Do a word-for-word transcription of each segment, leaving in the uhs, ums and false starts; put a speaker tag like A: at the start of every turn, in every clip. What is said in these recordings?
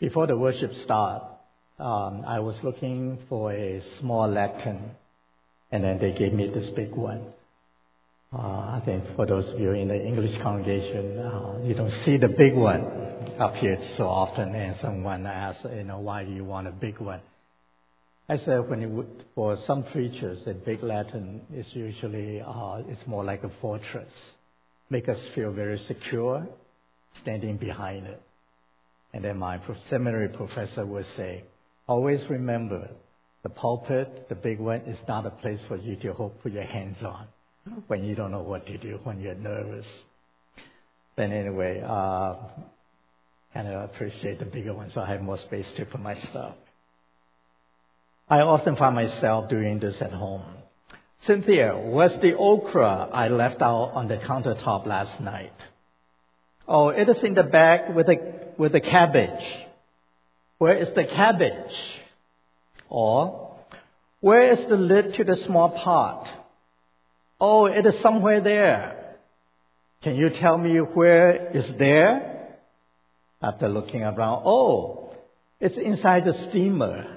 A: Before the worship start, um, I was looking for a small lectern, and then they gave me this big one. Uh, I think for those of you in the English congregation, uh, you don't see the big one up here so often, and someone asked, you know, why do you want a big one? I said, when it would, for some preachers, a big lectern is usually, uh, it's more like a fortress, make us feel very secure, standing behind it. And then my seminary professor would say, always remember, the pulpit, the big one, is not a place for you to hold, put your hands on when you don't know what to do, when you're nervous. But anyway, uh, kind of appreciate the bigger one, so I have more space to put my stuff. I often find myself doing this at home. Cynthia, where's the okra I left out on the countertop last night? Oh, it is in the bag with the, with the cabbage. Where is the cabbage? Or, where is the lid to the small pot? Oh, it is somewhere there. Can you tell me where is there? After looking around, oh, it's inside the steamer.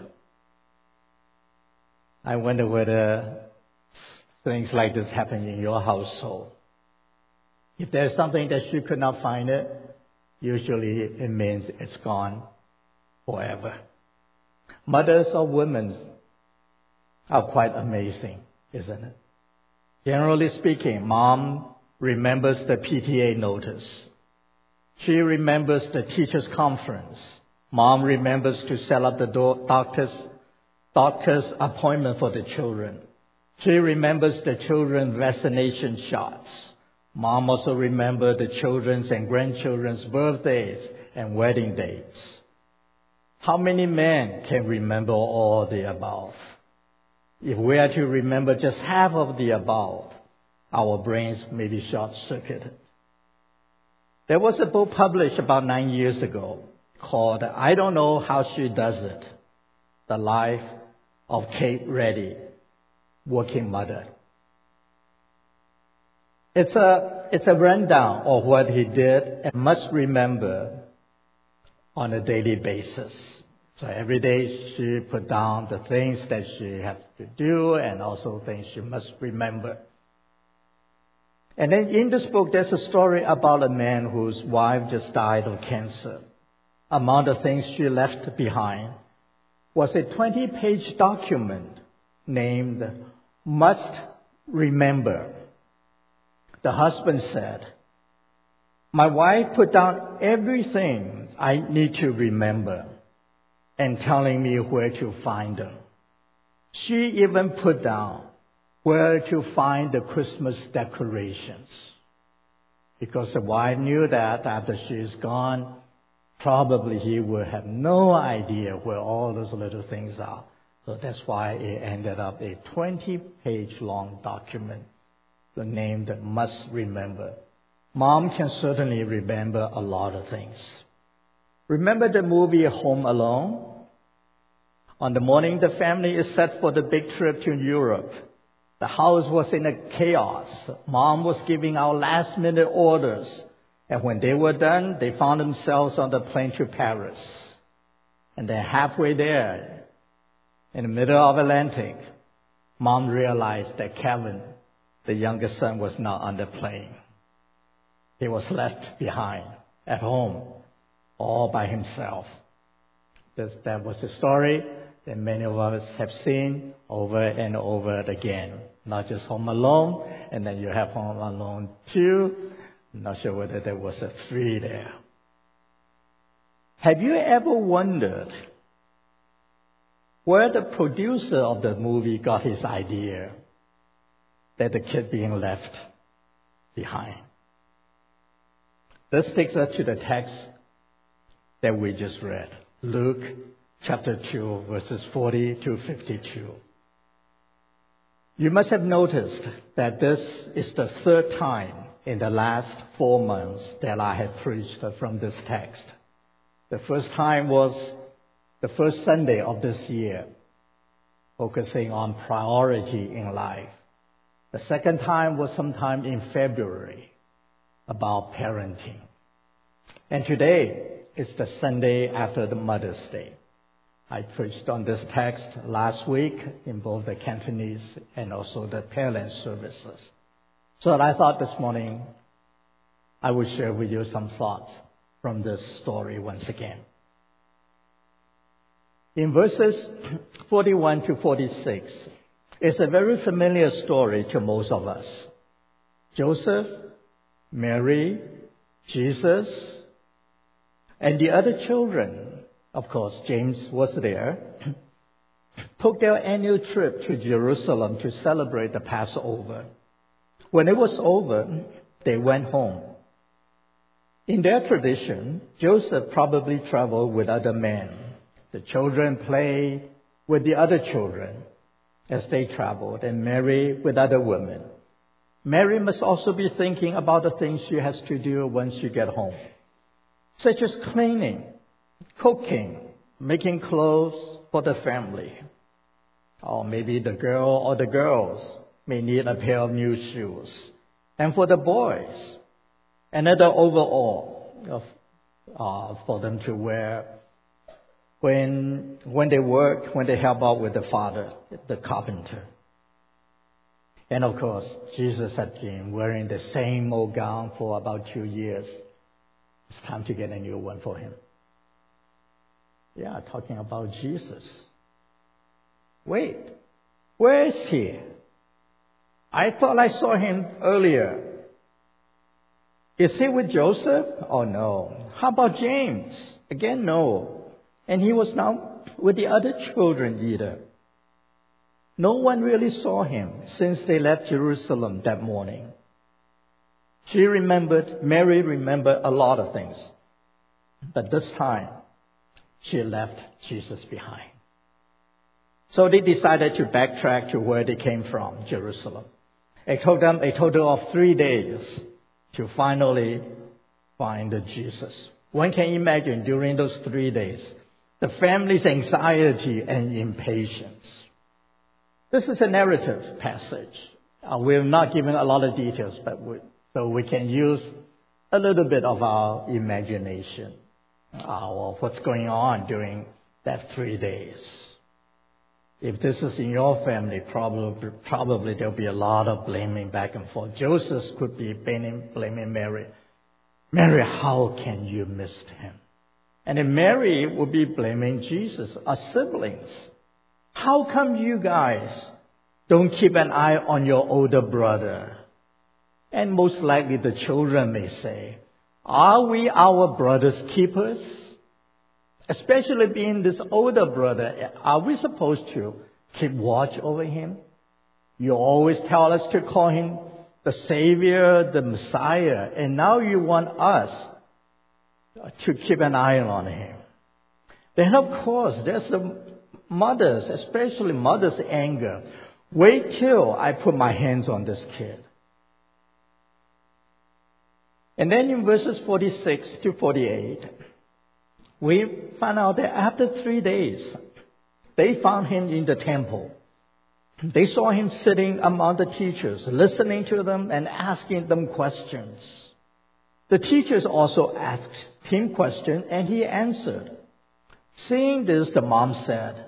A: I wonder whether things like this happen in your household. If there's something that you could not find it, usually it means it's gone forever. Mothers or women are quite amazing, isn't it? Generally speaking, mom remembers the P T A notice. She remembers the teacher's conference. Mom remembers to set up the doctor's, doctor's appointment for the children. She remembers the children's vaccination shots. Mom also remembers the children's and grandchildren's birthdays and wedding dates. How many men can remember all the above? If we are to remember just half of the above, our brains may be short-circuited. There was a book published about nine years ago called I Don't Know How She Does It, The Life of Kate Reddy, Working Mother. It's a, it's a rundown of what he did and must remember on a daily basis. So every day she put down the things that she has to do and also things she must remember. And then in this book, there's a story about a man whose wife just died of cancer. Among the things she left behind was a twenty-page document named Must Remember. The husband said, my wife put down everything I need to remember and telling me where to find them. She even put down where to find the Christmas decorations. Because the wife knew that after she is gone, probably he would have no idea where all those little things are. So that's why it ended up a twenty-page long document, the name that Must Remember. Mom can certainly remember a lot of things. Remember the movie Home Alone? On the morning the family is set for the big trip to Europe, the house was in a chaos. Mom was giving out last minute orders. And when they were done, they found themselves on the plane to Paris. And then halfway there, in the middle of Atlantic, Mom realized that Kevin, the youngest son, was not on the plane. He was left behind at home, all by himself. That, that was the story that many of us have seen over and over again. Not just Home Alone, and then you have Home Alone two. I'm not sure whether there was a three there. Have you ever wondered where the producer of the movie got his idea that the kid being left behind? This takes us to the text that we just read, Luke chapter two, verses forty to fifty-two. You must have noticed that this is the third time in the last four months that I have preached from this text. The first time was the first Sunday of this year, focusing on priority in life. The second time was sometime in February, about parenting. And today It's the Sunday after the Mother's Day. I preached on this text last week in both the Cantonese and also the parent services. So I thought this morning I would share with you some thoughts from this story once again. In verses forty-one to forty-six, it's a very familiar story to most of us. Joseph, Mary, Jesus, and the other children, of course, James was there, took their annual trip to Jerusalem to celebrate the Passover. When it was over, they went home. In their tradition, Joseph probably traveled with other men. The children played with the other children as they traveled, and Mary with other women. Mary must also be thinking about the things she has to do once she gets home, such as cleaning, cooking, making clothes for the family. Or maybe the girl or the girls may need a pair of new shoes. And for the boys, another overall of, uh, for them to wear when, when they work, when they help out with the father, the carpenter. And of course, Jesus had been wearing the same old gown for about two years. It's time to get a new one for him. Yeah, talking about Jesus. Wait, where is he? I thought I saw him earlier. Is he with Joseph? Oh no. How about James? Again, no. And he was not with the other children either. No one really saw him since they left Jerusalem that morning. She remembered, Mary remembered a lot of things. But this time, she left Jesus behind. So they decided to backtrack to where they came from, Jerusalem. It took them a total of three days to finally find Jesus. One can imagine during those three days, the family's anxiety and impatience. This is a narrative passage. Uh, we're not given a lot of details, but we, so we can use a little bit of our imagination uh, of what's going on during that three days. If this is in your family, probably, probably there'll be a lot of blaming back and forth. Joseph could be blaming, blaming Mary. Mary, how can you miss him? And then Mary would be blaming Jesus, our siblings. How come you guys don't keep an eye on your older brother? And most likely the children may say, are we our brother's keepers? Especially being this older brother, are we supposed to keep watch over him? You always tell us to call him the Savior, the Messiah, and now you want us to keep an eye on him. Then of course, there's the mothers, especially mother's anger. Wait till I put my hands on this kid. And then in verses forty-six to forty-eight, we find out that after three days, they found him in the temple. They saw him sitting among the teachers, listening to them and asking them questions. The teachers also asked him questions, and he answered. Seeing this, the mom said,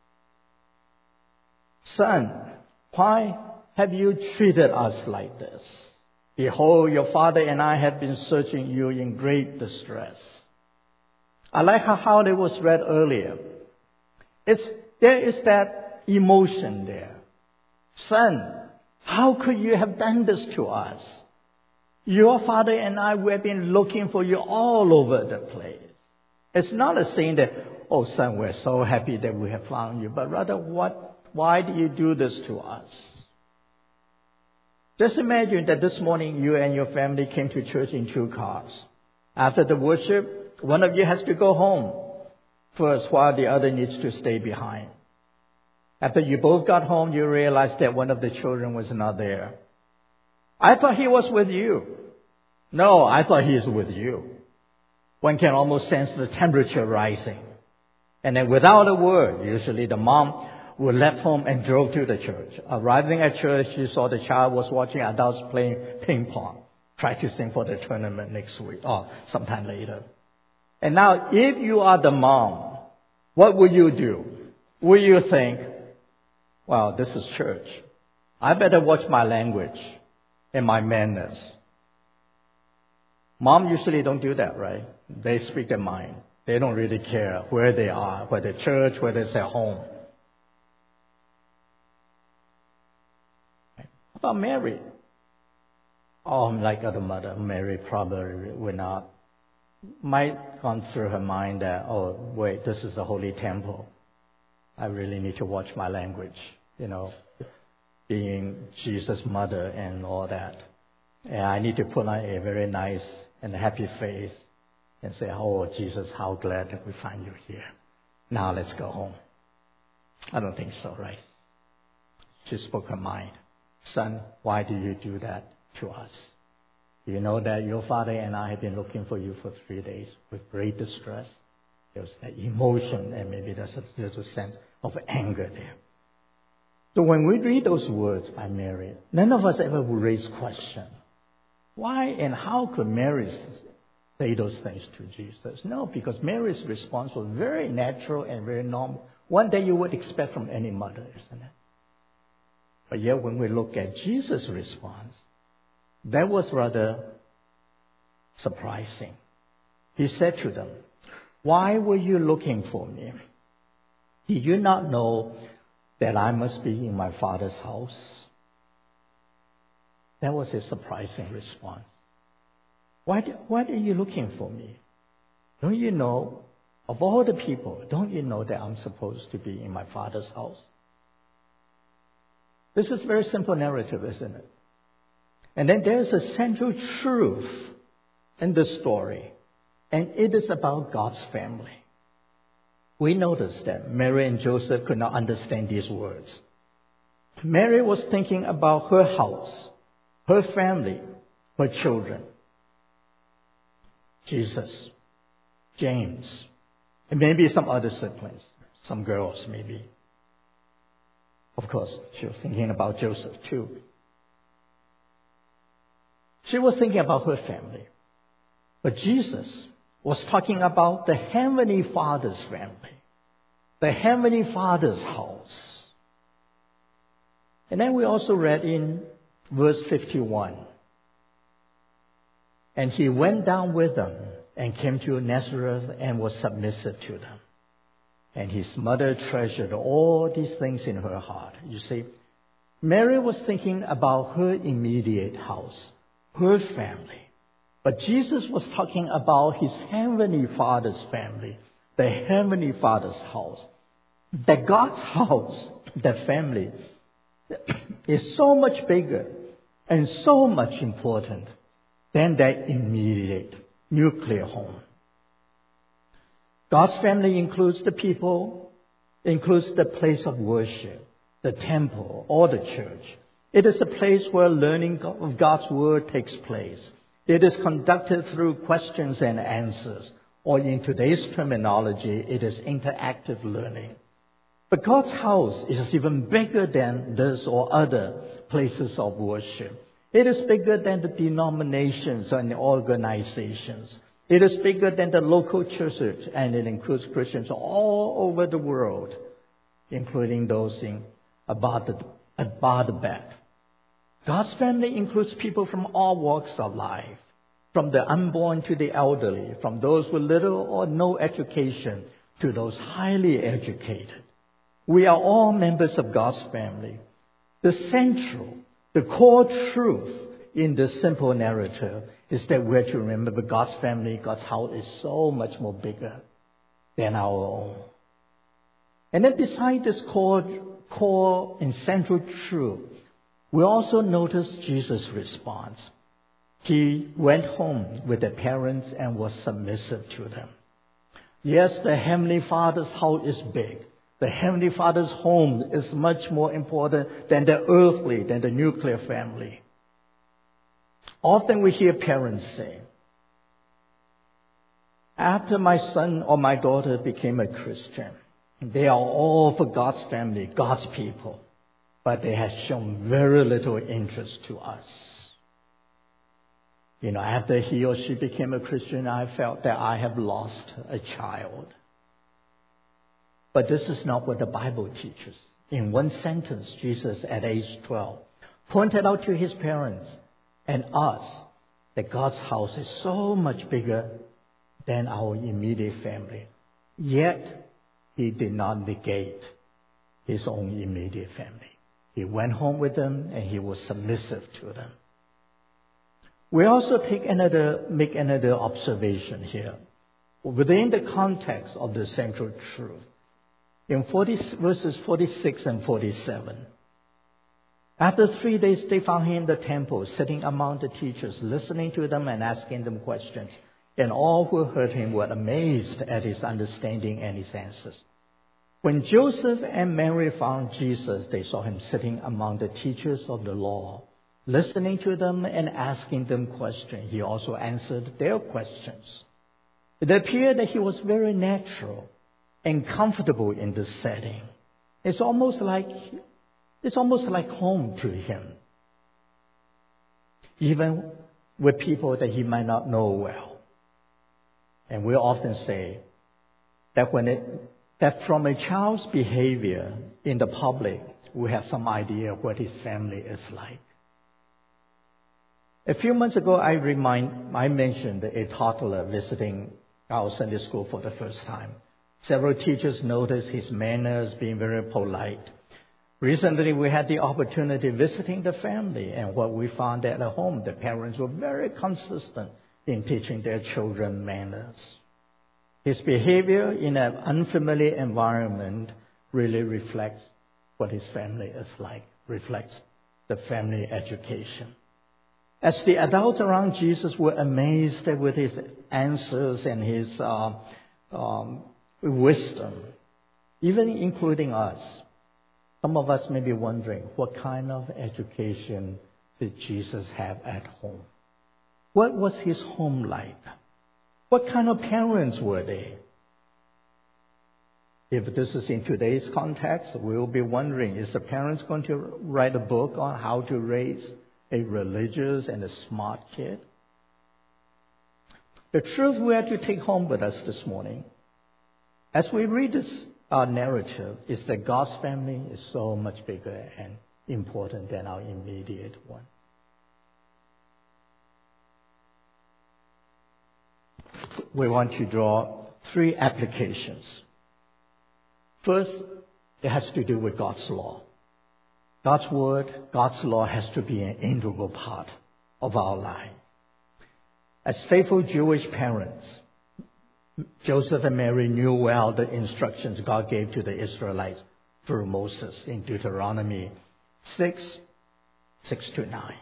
A: Son, why have you treated us like this? Behold, your father and I have been searching you in great distress. I like how, how it was read earlier. It's, there is that emotion there. Son, how could you have done this to us? Your father and I, we have been looking for you all over the place. It's not a saying that, oh son, we're so happy that we have found you, but rather, what, why do you do this to us? Just imagine that this morning you and your family came to church in two cars. After the worship, one of you has to go home first while the other needs to stay behind. After you both got home, you realized that one of the children was not there. I thought he was with you. No, I thought he is with you. One can almost sense the temperature rising. And then without a word, usually the mom would left home and drove to the church. Arriving at church, she saw the child was watching adults playing ping pong, practicing for the tournament next week or sometime later. And now, if you are the mom, what will you do? Will you think, well, this is church. I better watch my language and my manners. Mom usually don't do that, right? They speak their mind. They don't really care where they are, whether church, whether it's at home. How about Mary? Oh, like other mother, Mary probably would not, might gone through her mind that, oh, wait, this is the holy temple. I really need to watch my language, you know, being Jesus' mother and all that. And I need to put on a very nice and happy face and say, oh, Jesus, how glad that we find you here. Now let's go home. I don't think so, right? She spoke her mind. Son, why do you do that to us? You know that your father and I have been looking for you for three days with great distress. There was that emotion, and maybe there's a, there's a sense of anger there. So when we read those words by Mary, none of us ever will raise question. Why and how could Mary say those things to Jesus? No, because Mary's response was very natural and very normal. One that you would expect from any mother, isn't it? But yet when we look at Jesus' response, that was rather surprising. He said to them, why were you looking for me? Did you not know that I must be in my Father's house? That was a surprising response. Why, do, why are you looking for me? Don't you know, of all the people, don't you know that I'm supposed to be in my Father's house? This is a very simple narrative, isn't it? And then there's a central truth in the story, and it is about God's family. We notice that Mary and Joseph could not understand these words. Mary was thinking about her house, her family, her children. Jesus, James, and maybe some other siblings, some girls maybe. Of course, she was thinking about Joseph too. She was thinking about her family. But Jesus was talking about the Heavenly Father's family, the Heavenly Father's house. And then we also read in verse fifty-one, and he went down with them and came to Nazareth and was submissive to them. And his mother treasured all these things in her heart. You see, Mary was thinking about her immediate house, her family. But Jesus was talking about his Heavenly Father's family, the Heavenly Father's house. That God's house, that family, is so much bigger and so much important than that immediate nuclear home. God's family includes the people, includes the place of worship, the temple, or the church. It is a place where learning of God's Word takes place. It is conducted through questions and answers, or in today's terminology, it is interactive learning. But God's house is even bigger than this or other places of worship. It is bigger than the denominations and organizations. It is bigger than the local churches, and it includes Christians all over the world, including those in Abadabad. God's family includes people from all walks of life, from the unborn to the elderly, from those with little or no education to those highly educated. We are all members of God's family. The central, the core truth in this simple narrative is that we're to remember God's family, God's house is so much more bigger than our own. And then beside this core, core and central truth, we also notice Jesus' response. He went home with the parents and was submissive to them. Yes, the Heavenly Father's house is big. The Heavenly Father's home is much more important than the earthly, than the nuclear family. Often we hear parents say, after my son or my daughter became a Christian, they are all for God's family, God's people, but they have shown very little interest to us. You know, after he or she became a Christian, I felt that I have lost a child. But this is not what the Bible teaches. In one sentence, Jesus, at age twelve, pointed out to his parents and us that God's house is so much bigger than our immediate family. Yet, he did not negate his own immediate family. He went home with them and he was submissive to them. We also take another, make another observation here. Within the context of the central truth, in forty, verses forty-six and forty-seven, after three days they found him in the temple, sitting among the teachers, listening to them and asking them questions. And all who heard him were amazed at his understanding and his answers. When Joseph and Mary found Jesus, they saw him sitting among the teachers of the law, listening to them and asking them questions. He also answered their questions. It appeared that he was very natural and comfortable in this setting. It's almost like it's almost like home to him, even with people that he might not know well. And we often say that when it that from a child's behavior in the public, we have some idea of what his family is like. A few months ago, I remind I mentioned a toddler visiting our Sunday school for the first time. Several teachers noticed his manners, being very polite. Recently, we had the opportunity visiting the family, and what we found at home, the parents were very consistent in teaching their children manners. His behavior in an unfamiliar environment really reflects what his family is like, reflects the family education. As the adults around Jesus were amazed with his answers and his uh, um, wisdom, even including us, some of us may be wondering, what kind of education did Jesus have at home? What was his home like? What kind of parents were they? If this is in today's context, we will be wondering, is the parents going to write a book on how to raise a religious and a smart kid? The truth we have to take home with us this morning, as we read this uh, narrative, is that God's family is so much bigger and important than our immediate one. We want to draw three applications. First, it has to do with God's law. God's word, God's law has to be an integral part of our life. As faithful Jewish parents, Joseph and Mary knew well the instructions God gave to the Israelites through Moses in Deuteronomy six, six to nine.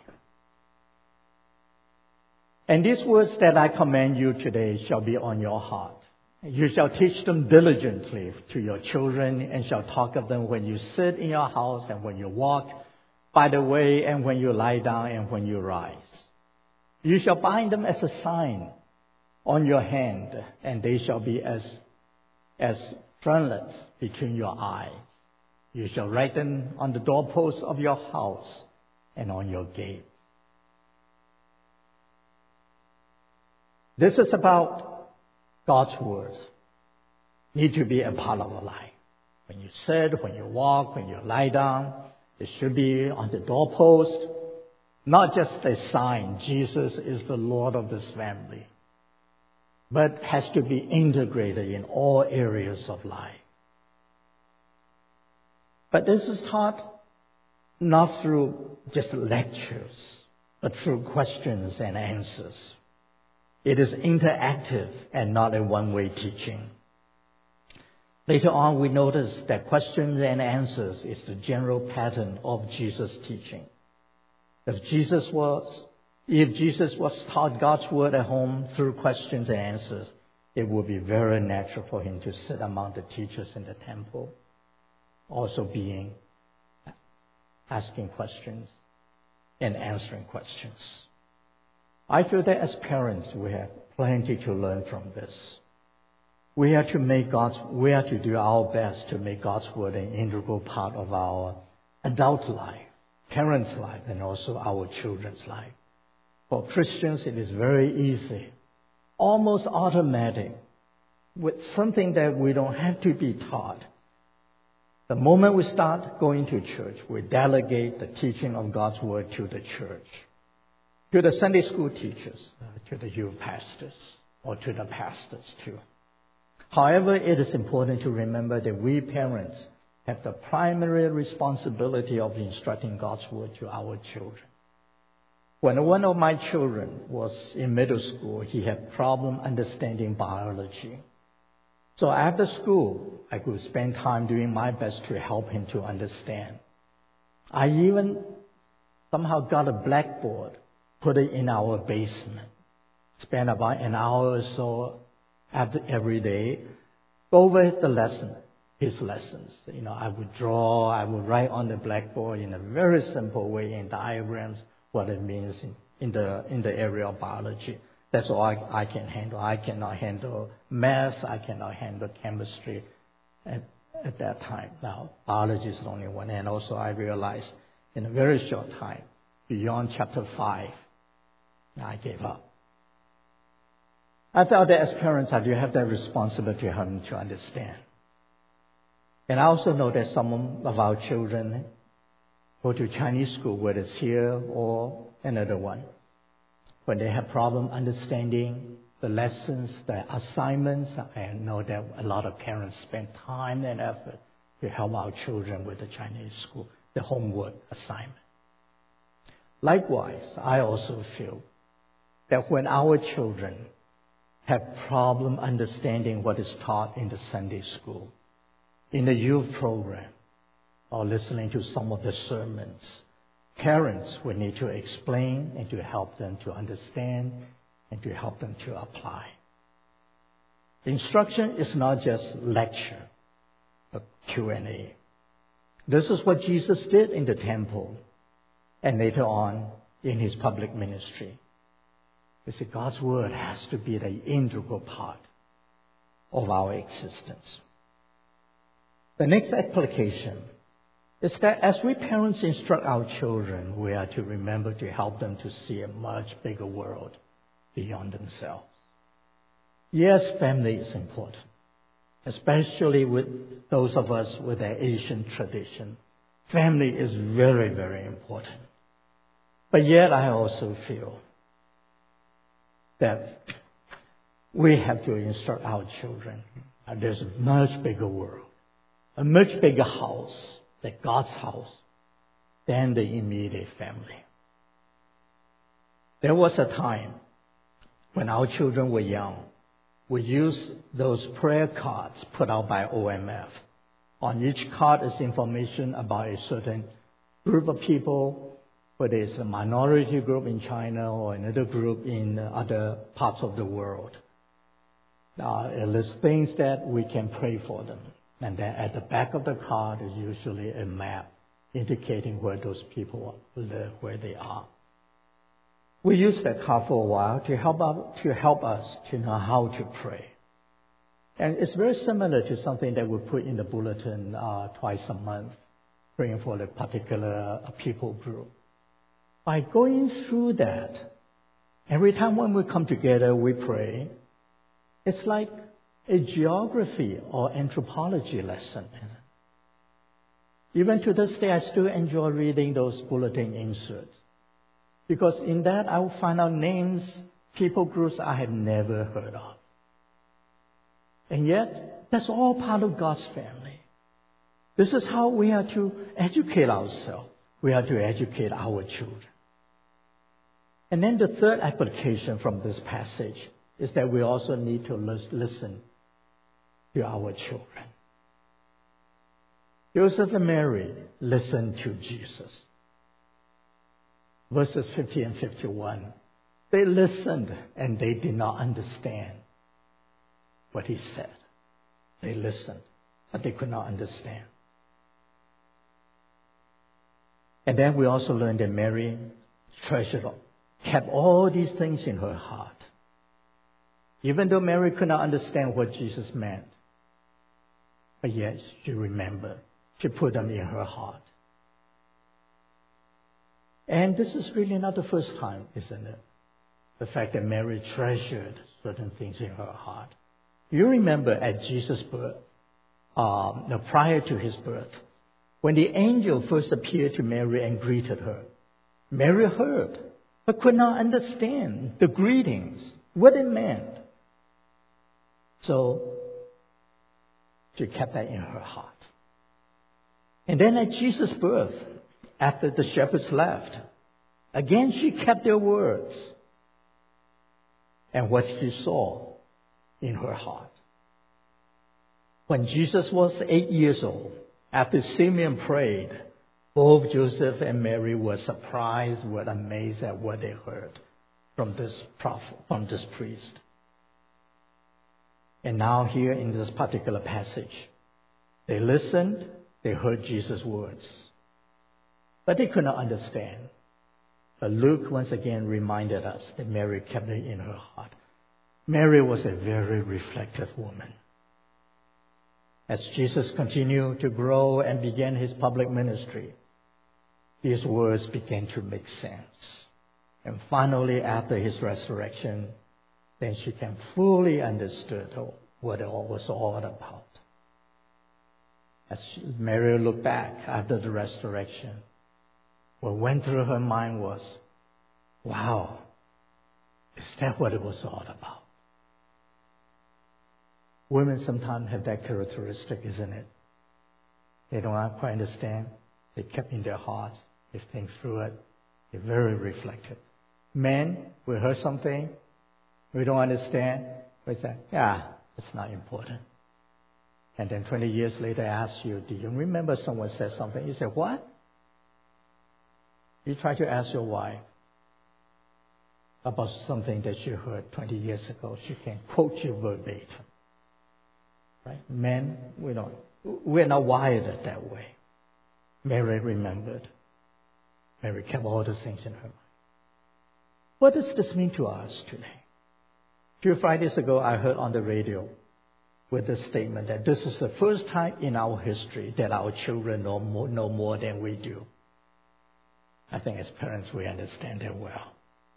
A: And these words that I command you today shall be on your heart. You shall teach them diligently to your children, and shall talk of them when you sit in your house, and when you walk by the way, and when you lie down, and when you rise. You shall bind them as a sign on your hand, and they shall be as, as frontlets between your eyes. You shall write them on the doorposts of your house and on your gates. This is about God's words. Need to be a part of our life. When you sit, when you walk, when you lie down, it should be on the doorpost, not just a sign, Jesus is the Lord of this family, but has to be integrated in all areas of life. But this is taught not through just lectures, but through questions and answers. It is interactive and not a one-way teaching. Later on, we notice that questions and answers is the general pattern of Jesus' teaching. If Jesus was, if Jesus was taught God's word at home through questions and answers, it would be very natural for him to sit among the teachers in the temple, also being asking questions and answering questions. I feel that as parents, we have plenty to learn from this. We have to make God's, we have to do our best to make God's word an integral part of our adult life, parents' life, and also our children's life. For Christians, it is very easy, almost automatic, with something that we don't have to be taught. The moment we start going to church, we delegate the teaching of God's Word to the church, to the Sunday school teachers, to the youth pastors, or to the pastors too. However, it is important to remember that we parents have the primary responsibility of instructing God's Word to our children. When one of my children was in middle school, he had problem understanding biology. So after school, I could spend time doing my best to help him to understand. I even somehow got a blackboard, put it in our basement, spend about an hour or so after every day, go over the lesson, his lessons. You know, I would draw, I would write on the blackboard in a very simple way in diagrams what it means in, in the in the area of biology. That's all I, I can handle. I cannot handle math. I cannot handle chemistry at, at that time. Now, biology is the only one. And also I realized in a very short time, beyond chapter five, I gave up. I felt that as parents, I do have that responsibility to help them to understand. And I also know that some of our children go to Chinese school, whether it's here or another one. When they have problem understanding the lessons, the assignments, I know that a lot of parents spend time and effort to help our children with the Chinese school, the homework assignment. Likewise, I also feel that when our children have problem understanding what is taught in the Sunday school, in the youth program, or listening to some of the sermons, parents will need to explain and to help them to understand and to help them to apply. The instruction is not just lecture, but Q and A. This is what Jesus did in the temple and later on in his public ministry. He said God's Word has to be the integral part of our existence. The next application is that as we parents instruct our children, we are to remember to help them to see a much bigger world beyond themselves. Yes, family is important, especially with those of us with an Asian tradition. Family is very, very important. But yet I also feel that we have to instruct our children that there's a much bigger world, a much bigger house, like God's house, than the immediate family. There was a time when our children were young, we used those prayer cards put out by O M F. On each card is information about a certain group of people, whether it's a minority group in China or another group in other parts of the world. Uh, it lists things that we can pray for them. And then at the back of the card is usually a map indicating where those people live, where they are. We used that card for a while to help out, to help us to know how to pray. And it's very similar to something that we put in the bulletin uh, twice a month, praying for a particular uh, people group. By going through that, every time when we come together, we pray. It's like a geography or anthropology lesson. Even to this day, I still enjoy reading those bulletin inserts, because in that I will find out names, people groups I had never heard of. And yet, that's all part of God's family. This is how we are to educate ourselves. We are to educate our children. And then the third application from this passage is that we also need to listen to our children. Joseph and Mary listened to Jesus. Verses fifty and fifty-one. They listened and they did not understand what he said. They listened, but they could not understand. And then we also learned that Mary treasured, kept all these things in her heart. Even though Mary could not understand what Jesus meant, but yet she remembered. She put them in her heart. And this is really not the first time, isn't it? the fact that Mary treasured certain things in her heart. You remember at Jesus' birth, um, no, prior to his birth, when the angel first appeared to Mary and greeted her, Mary heard, but could not understand the greetings, what it meant. So she kept that in her heart. And then at Jesus' birth, after the shepherds left, again she kept their words and what she saw in her heart. When Jesus was eight years old, after Simeon prayed, both Joseph and Mary were surprised, were amazed at what they heard from this prophet, from this priest. And now here in this particular passage, they listened, they heard Jesus' words, but they could not understand. But Luke once again reminded us that Mary kept it in her heart. Mary was a very reflective woman. As Jesus continued to grow and began his public ministry, these words began to make sense. And finally, after his resurrection, then she can fully understood what it all was all about. As Mary looked back after the resurrection, what went through her mind was, wow, is that what it was all about? Women sometimes have that characteristic, isn't it? They don't quite understand. They kept in their hearts. They think through it. They're very reflective. Men, we heard something, we don't understand. We say, yeah, it's not important. And then twenty years later, I ask you, do you remember someone said something? You say, what? You try to ask your wife about something that she heard twenty years ago. She can quote you verbatim. Right? Men, we don't, we're not wired that way. Mary remembered. Mary kept all the things in her mind. What does this mean to us today? A few Fridays ago, I heard on the radio with the statement that this is the first time in our history that our children know more, know more than we do. I think as parents, we understand that well.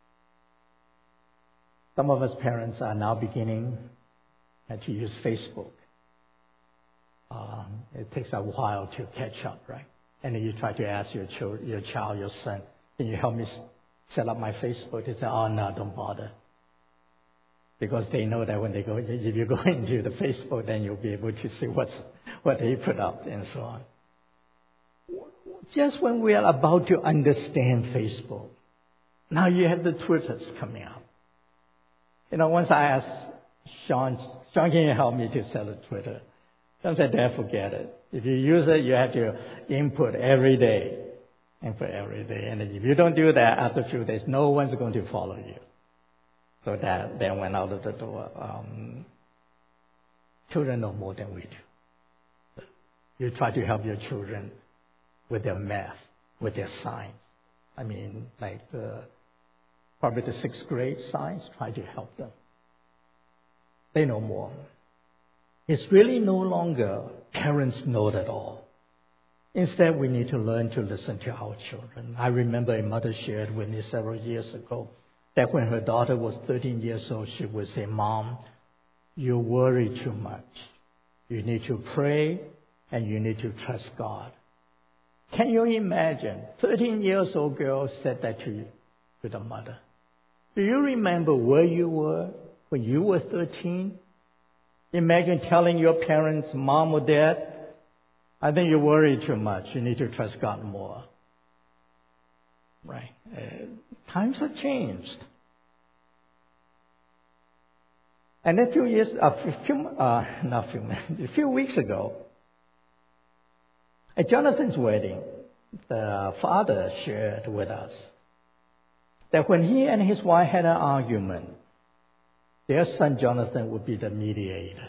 A: Some of us parents are now beginning to use Facebook. Um, it takes a while to catch up, right? And then you try to ask your child, your child, your son, can you help me set up my Facebook? They say, oh, no, don't bother. Because they know that when they go, if you go into the Facebook, then you'll be able to see what's, what they put up and so on. Just when we are about to understand Facebook, now you have the Twitters coming up. You know, once I asked Sean, Sean, can you help me to set a Twitter? Sean said, Dad, forget it. If you use it, you have to input every day. Input every day. And if you don't do that, after a few days, no one's going to follow you. So that then went out of the door. Um, children know more than we do. You try to help your children with their math, with their science. I mean, like uh, probably the sixth grade science, try to help them. They know more. It's really no longer parents know it all. Instead, we need to learn to listen to our children. I remember a mother shared with me several years ago that when her daughter was thirteen years old, she would say, Mom, you worry too much. You need to pray and you need to trust God. Can you imagine? thirteen years old girl said that to you, to the mother. Do you remember where you were when you were thirteen? Imagine telling your parents, Mom or Dad, I think you worry too much. You need to trust God more. Right? Uh, times have changed. And a few years, a few, uh, not a few, a few weeks ago, at Jonathan's wedding, the father shared with us that when he and his wife had an argument, their son Jonathan would be the mediator.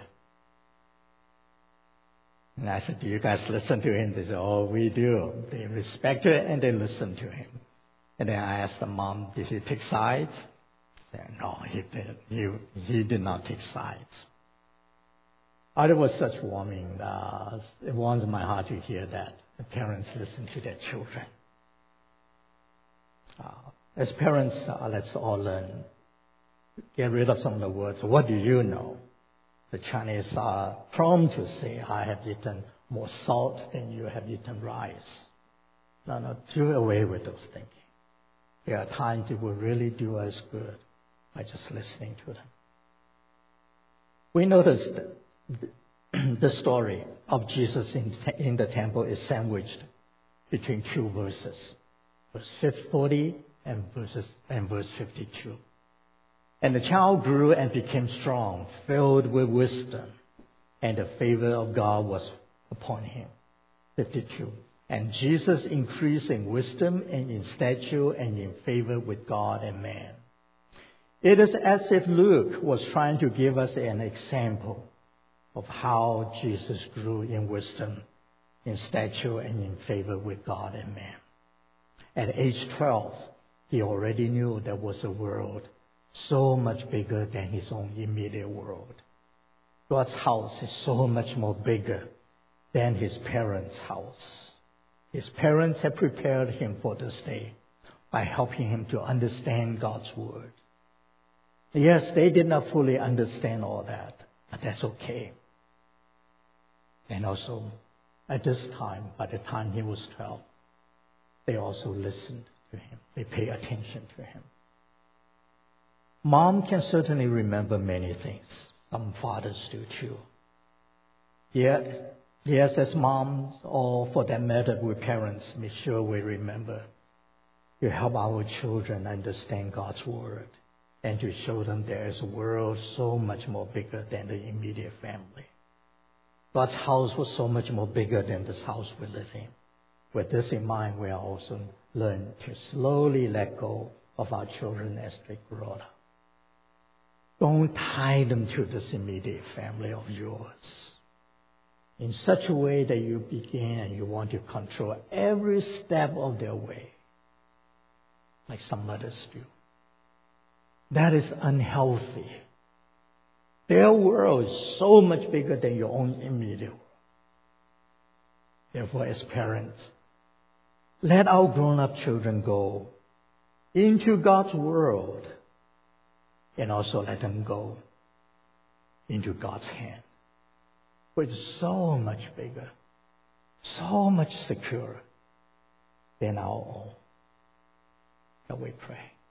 A: And I said, do you guys listen to him? They said, oh, we do. They respect it and they listen to him. And then I asked the mom, did he take sides? She said, no, he didn't. He, he did not take sides. Oh, it was such warming. Uh, it warms my heart to hear that the parents listen to their children. Uh, as parents, uh, let's all learn get rid of some of the words. What do you know? The Chinese are prone to say, I have eaten more salt than you have eaten rice. No, no, do away with those thinking. There are times it will really do us good by just listening to them. We noticed that the story of Jesus in, in the temple is sandwiched between two verses, verse forty and, verses, and verse fifty-two. And the child grew and became strong, filled with wisdom, and the favor of God was upon him. fifty-two. And Jesus increased in wisdom and in stature and in favor with God and man. It is as if Luke was trying to give us an example of how Jesus grew in wisdom, in stature, and in favor with God and man. At age twelve, he already knew there was a world so much bigger than his own immediate world. God's house is so much more bigger than his parents' house. His parents had prepared him for this day by helping him to understand God's word. Yes, they did not fully understand all that, but that's okay. And also, at this time, by the time he was twelve, they also listened to him. They paid attention to him. Mom can certainly remember many things. Some fathers do too. Yet, yes, as moms, or for that matter, we parents, make sure we remember to help our children understand God's word and to show them there is a world so much more bigger than the immediate family. God's house was so much more bigger than this house we live in. With this in mind, we are also learn to slowly let go of our children as they grow up. Don't tie them to this immediate family of yours in such a way that you begin and you want to control every step of their way, like some mothers do. That is unhealthy. Their world is so much bigger than your own immediate world. Therefore, as parents, let our grown-up children go into God's world and also let them go into God's hand, which is so much bigger, so much secure than our own. Shall we pray?